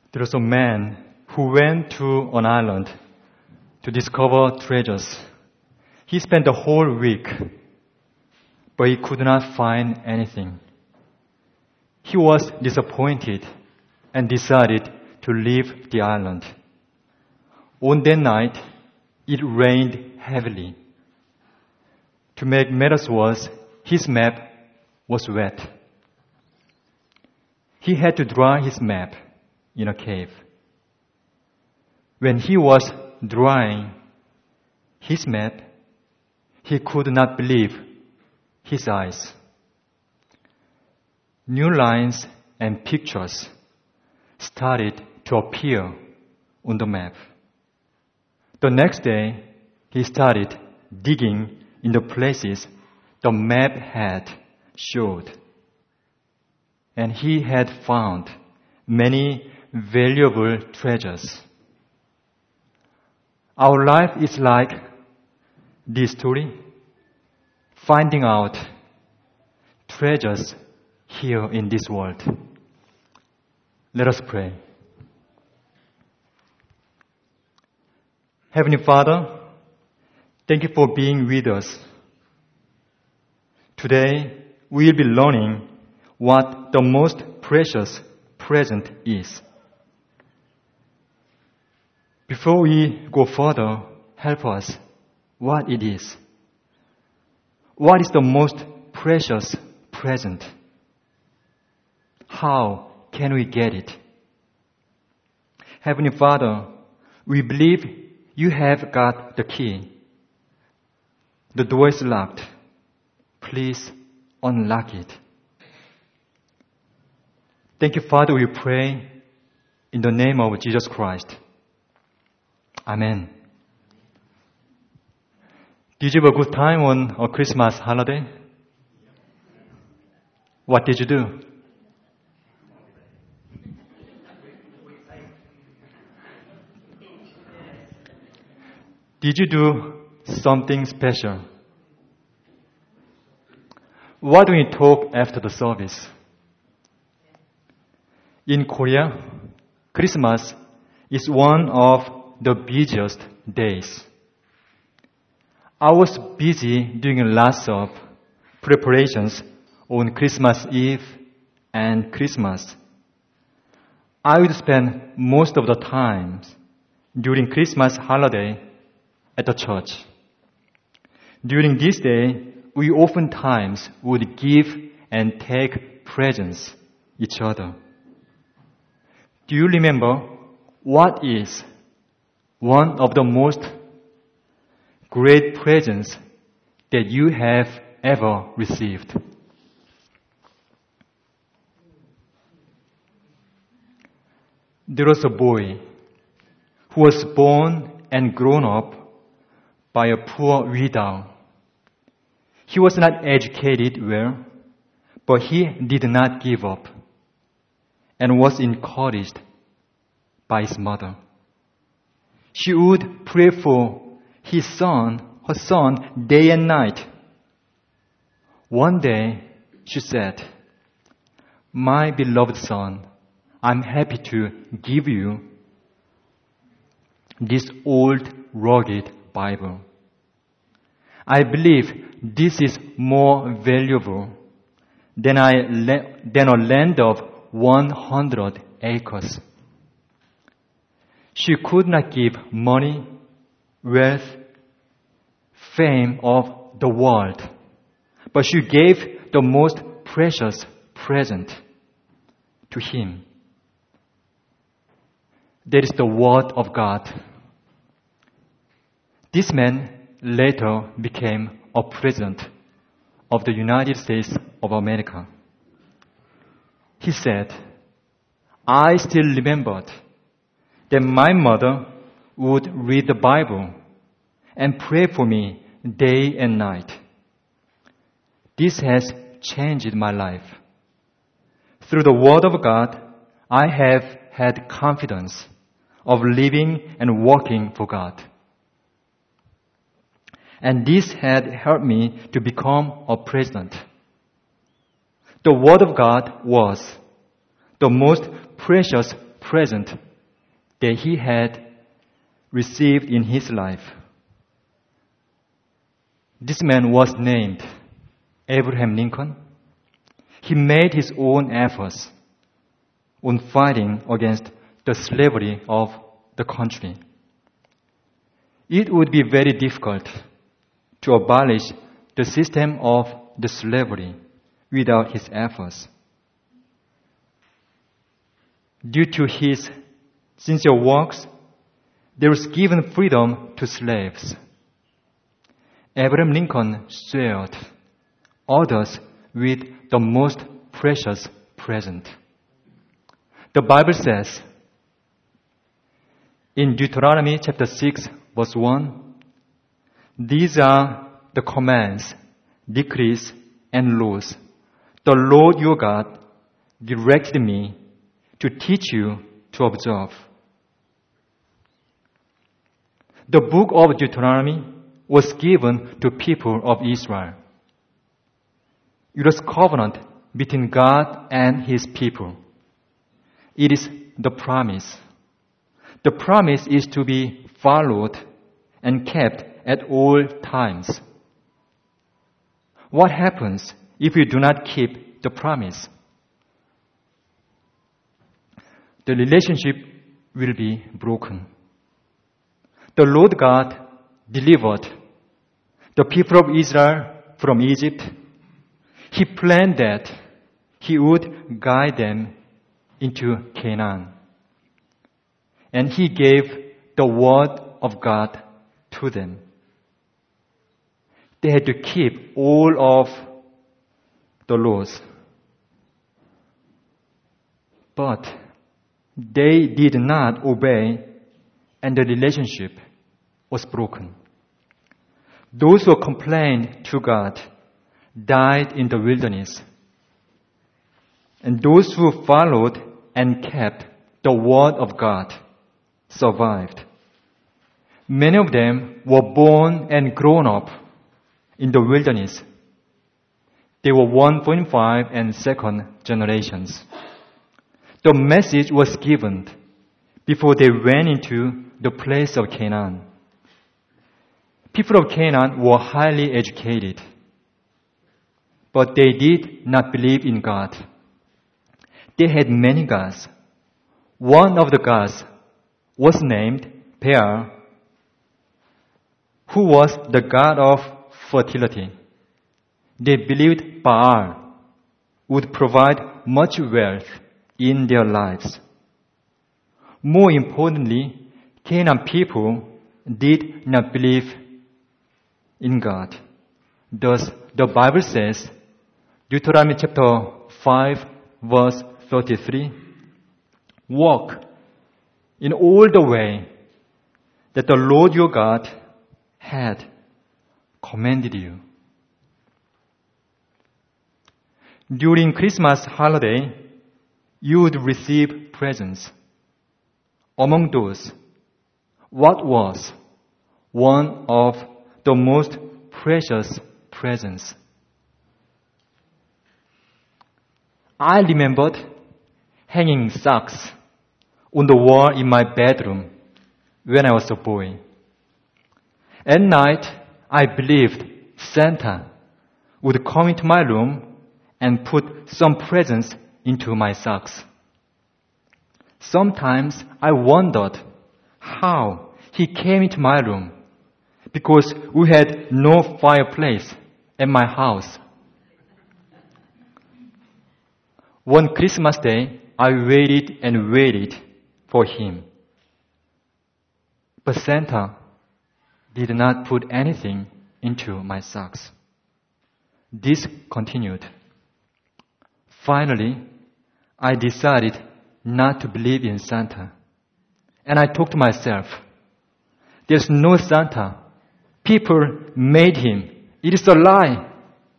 There was a man who went to an island to discover treasures. He spent the whole week, but he could not find anything. He was disappointed and decided to leave the island. On that night, it rained heavily. To make matters worse, his map was wet. He had to dry his map in a cave. When he was drying his map, he could not believe his eyes. New lines and pictures started to appear on the map. The next day, he started digging in the places the map had showed. And he had found many valuable treasures. Our life is like this story, finding out treasures here in this world. Let us pray. Heavenly Father, thank you for being with us. Today, we will be learning what the most precious present is. Before we go further, help us what it is. What is the most precious present? How can we get it? Heavenly Father, we believe you have got the key. The door is locked. Please unlock it. Thank you, Father, we pray in the name of Jesus Christ. Amen. Did you have a good time on a Christmas holiday? What did you do? Did you do something special? Why don't we talk after the service? In Korea, Christmas is one of the busiest days. I was busy doing lots of preparations on Christmas Eve and Christmas. I would spend most of the time during Christmas holiday at the church. During this day, we oftentimes would give and take presents each other. Do you remember what is one of the most great presents that you have ever received? There was a boy who was born and grown up by a poor widow. He was not educated well, but he did not give up and was encouraged by his mother. She would pray for her son, day and night. One day, she said, "My beloved son, I'm happy to give you this old, rugged Bible. I believe this is more valuable than a land of 100 acres." She could not give money, wealth, fame of the world, but she gave the most precious present to him. That is the Word of God. This man later became a president of the United States of America. He said, "I still remembered that my mother would read the Bible and pray for me day and night. This has changed my life. Through the Word of God, I have had confidence of living and working for God. And this had helped me to become a president." The Word of God was the most precious present that he had received in his life. This man was named Abraham Lincoln. He made his own efforts on fighting against the slavery of the country. It would be very difficult to abolish the system of the slavery without his efforts. Due to his sincere works, there was given freedom to slaves. Abraham Lincoln shared others with the most precious present. The Bible says in Deuteronomy chapter 6, verse 1, "These are the commands, decrees, and laws the Lord your God directed me to teach you to observe." The book of Deuteronomy was given to people of Israel. It was covenant between God and His people. It is the promise. The promise is to be followed and kept at all times. What happens if we do not keep the promise? The relationship will be broken. The Lord God delivered the people of Israel from Egypt. He planned that He would guide them into Canaan. And He gave the word of God to them. They had to keep all of the laws. But they did not obey, and the relationship was broken. Those who complained to God died in the wilderness. And those who followed and kept the word of God survived. Many of them were born and grown up in the wilderness. They were 1.5 and second generations. The message was given before they went into the place of Canaan. People of Canaan were highly educated, but they did not believe in God. They had many gods. One of the gods was named Baal, who was the god of fertility. They believed Baal would provide much wealth in their lives. More importantly, Canaan people did not believe in God. Thus, the Bible says, Deuteronomy chapter 5, verse 33, "Walk in all the way that the Lord your God had commanded you." During Christmas holiday, you would receive presents. Among those, what was one of the most precious presents? I remembered hanging socks on the wall in my bedroom when I was a boy. At night, I believed Santa would come into my room and put some presents into my socks. Sometimes I wondered how he came into my room because we had no fireplace at my house. One Christmas day, I waited and waited for him. But Santa did not put anything into my socks. This continued. Finally, I decided not to believe in Santa. And I told myself, there's no Santa. People made him. It is a lie.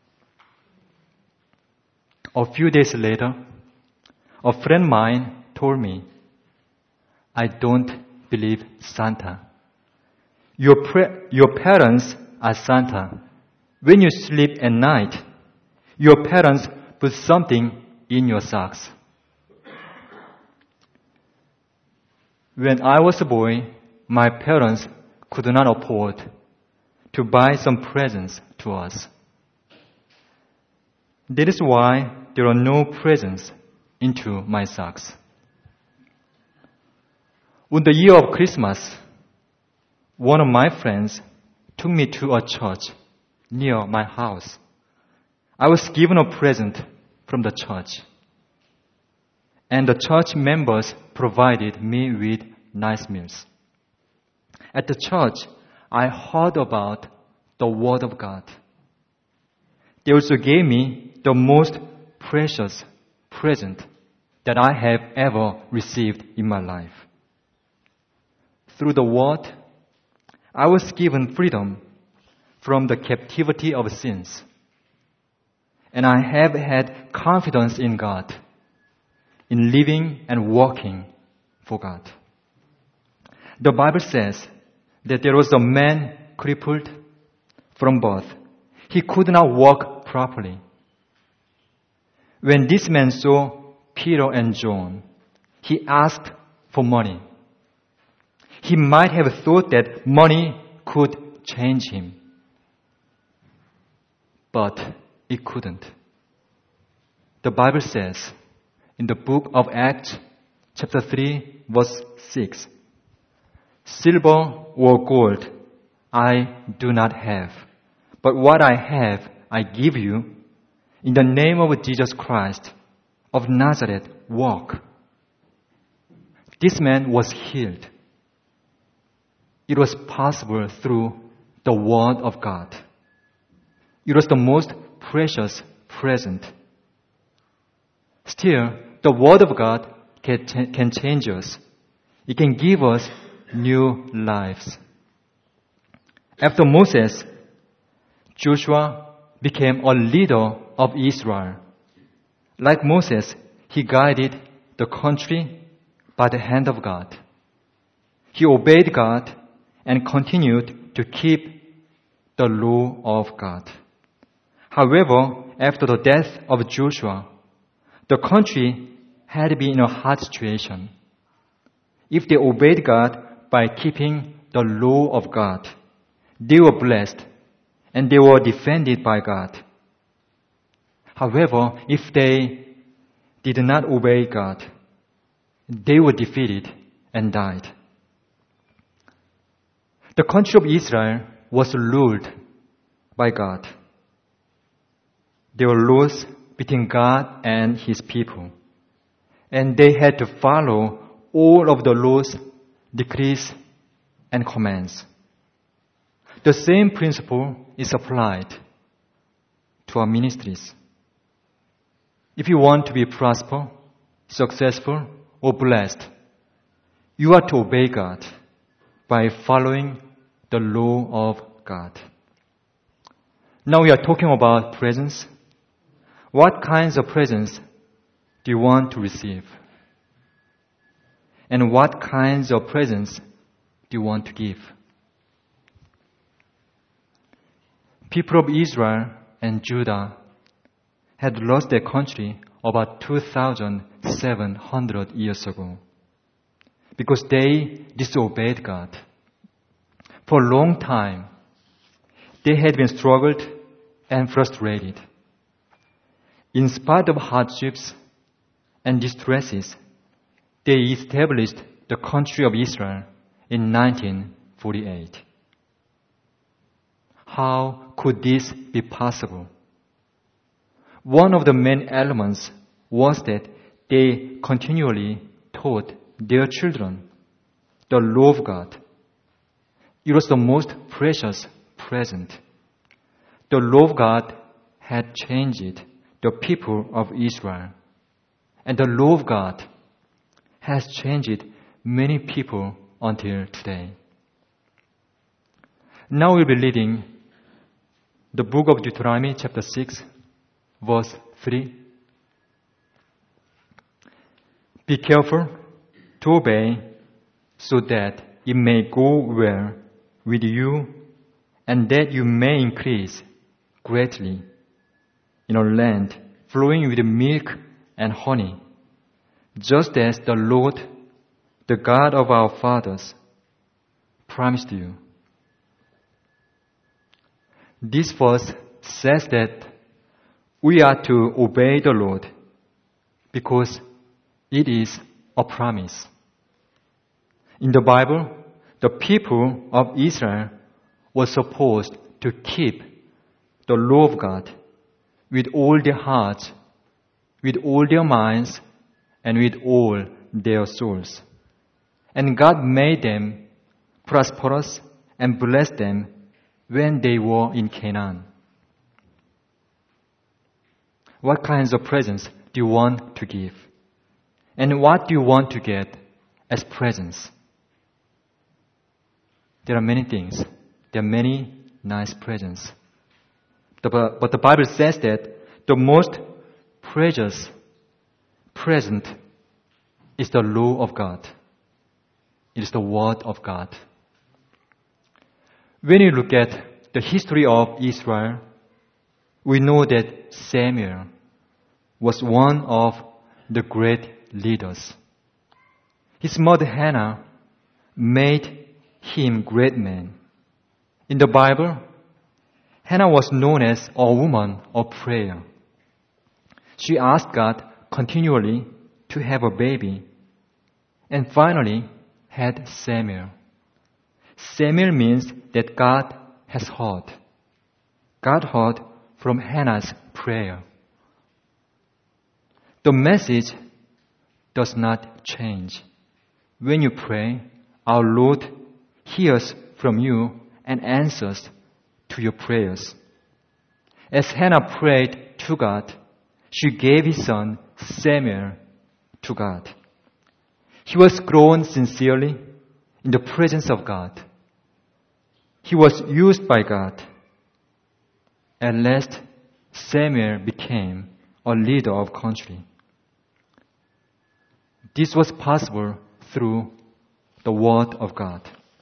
A few days later, a friend of mine told me, I don't believe Santa. Your parents are Santa. When you sleep at night, your parents put something in your socks. When I was a boy, my parents could not afford to buy some presents to us. That is why there are no presents into my socks. On the year of Christmas, one of my friends took me to a church near my house. I was given a present from the church, and the church members provided me with nice meals. At the church, I heard about the Word of God. They also gave me the most precious present that I have ever received in my life. Through the Word, I was given freedom from the captivity of sins. And I have had confidence in God, in living and working for God. The Bible says that there was a man crippled from birth. He could not walk properly. When this man saw Peter and John, he asked for money. He might have thought that money could change him. But it couldn't. The Bible says in the book of Acts, chapter 3, verse 6, "Silver or gold I do not have, but what I have I give you. In the name of Jesus Christ of Nazareth, walk." This man was healed. It was possible through the Word of God. It was the most precious present. Still, the Word of God can change us. It can give us new lives. After Moses, Joshua became a leader of Israel. Like Moses, he guided the country by the hand of God. He obeyed God and continued to keep the law of God. However, after the death of Joshua, the country had been in a hard situation. If they obeyed God by keeping the law of God, they were blessed and they were defended by God. However, if they did not obey God, they were defeated and died. The country of Israel was ruled by God. There were laws between God and His people, and they had to follow all of the laws, decrees, and commands. The same principle is applied to our ministries. If you want to be prosperous, successful, or blessed, you are to obey God by following the law of God. Now we are talking about presents. What kinds of presents do you want to receive? And what kinds of presents do you want to give? People of Israel and Judah had lost their country about 2,700 years ago because they disobeyed God. For a long time, they had been struggled and frustrated. In spite of hardships and distresses, they established the country of Israel in 1948. How could this be possible? One of the main elements was that they continually taught their children the law of God. It was the most precious present. The law of God had changed the people of Israel, and the law of God has changed many people until today. Now we'll be reading the book of Deuteronomy, chapter 6, verse 3. Be careful to obey so that it may go well with you and that you may increase greatly in a land flowing with milk and honey, just as the Lord, the God of our fathers, promised you. This verse says that we are to obey the Lord because it is a promise. In the Bible, the people of Israel were supposed to keep the law of God with all their hearts, with all their minds, and with all their souls. And God made them prosperous and blessed them when they were in Canaan. What kinds of presents do you want to give? And what do you want to get as presents? There are many things. There are many nice presents. But the Bible says that the most precious present is the law of God. It is the Word of God. When you look at the history of Israel, we know that Samuel was one of the great leaders. His mother Hannah made him great man. In the Bible, Hannah was known as a woman of prayer. She asked God continually to have a baby and finally had Samuel. Samuel means that God has heard. God heard from Hannah's prayer. The message does not change. When you pray, our Lord hears from you and answers to your prayers. As Hannah prayed to God, she gave his son Samuel to God. He was grown sincerely in the presence of God. He was used by God. At last, Samuel became a leader of country. This was possible through the Word of God.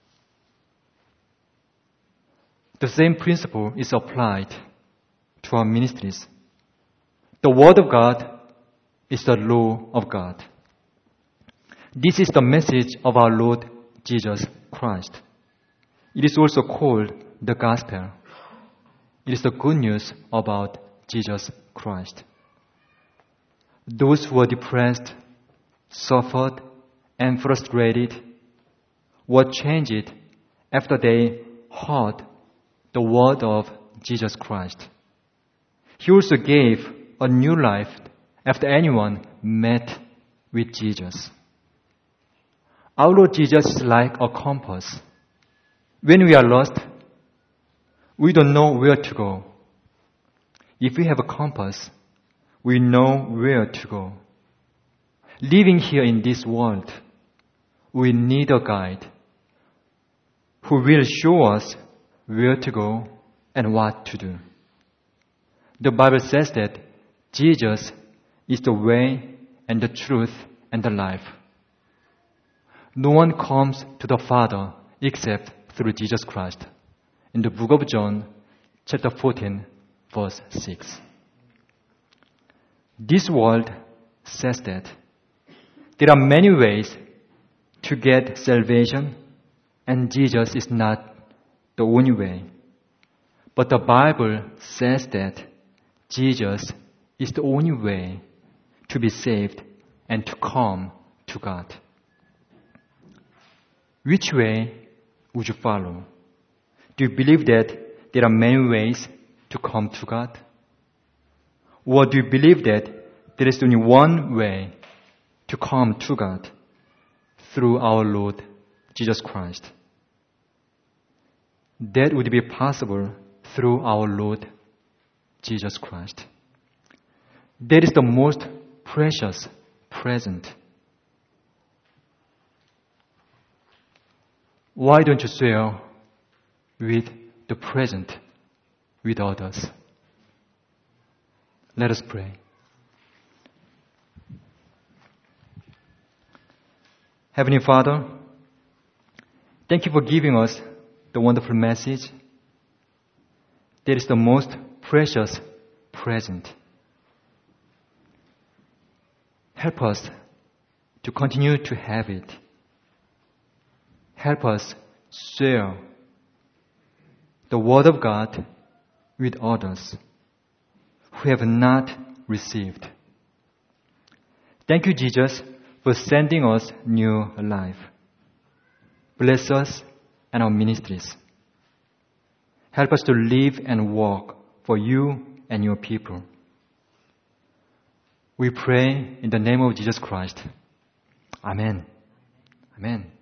The same principle is applied to our ministries. The Word of God is the law of God. This is the message of our Lord Jesus Christ. It is also called the gospel. It is the good news about Jesus Christ. Those who were depressed, suffered, and frustrated were changed after they heard the word of Jesus Christ. He also gave a new life after anyone met with Jesus. Our Lord Jesus is like a compass. When we are lost, we don't know where to go. If we have a compass, we know where to go. Living here in this world, we need a guide who will show us where to go and what to do. The Bible says that Jesus is the way and the truth and the life. No one comes to the Father except through Jesus Christ. In the book of John, chapter 14, verse 6. This world says that there are many ways to get salvation, and Jesus is not the only way. But the Bible says that Jesus is the only way to be saved and to come to God. Which way would you follow? Do you believe that there are many ways to come to God? Or do you believe that there is only one way to come to God through our Lord Jesus Christ? That would be possible through our Lord Jesus Christ. That is the most precious present. Why don't you share with the present with others? Let us pray. Heavenly Father, thank you for giving us the wonderful message. That is the most precious present. Help us to continue to have it help us share the Word of God with others who have not received. Thank you, Jesus, for sending us new life. Bless us and our ministries. Help us to live and walk for you and your people. We pray in the name of Jesus Christ. Amen. Amen.